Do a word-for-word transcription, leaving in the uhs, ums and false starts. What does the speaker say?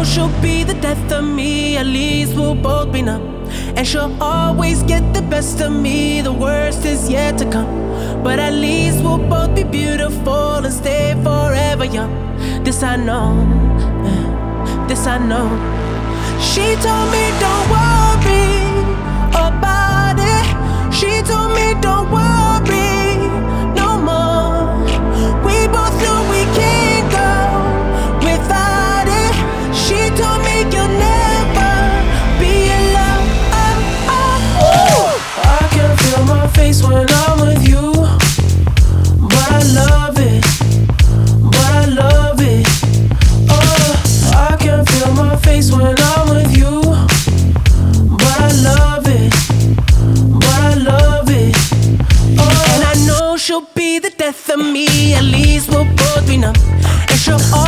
she'll be the death of me, at least we'll both be numb. And she'll always get the best of me, the worst is yet to come. But at least we'll both be beautiful and stay forever young. This I know, yeah, this I know. She told me don't worry about it. She told me don't worry no more. We both know we can't go without it. She told me you'll never be alone. Oh, oh, oh. I can feel my face when I'm with you, but I love it, but I love it. Oh, I can feel my face when I'm with you, but I love it, but I love it. Oh, and I know she'll be the death of me, at least we'll both be numb. And she'll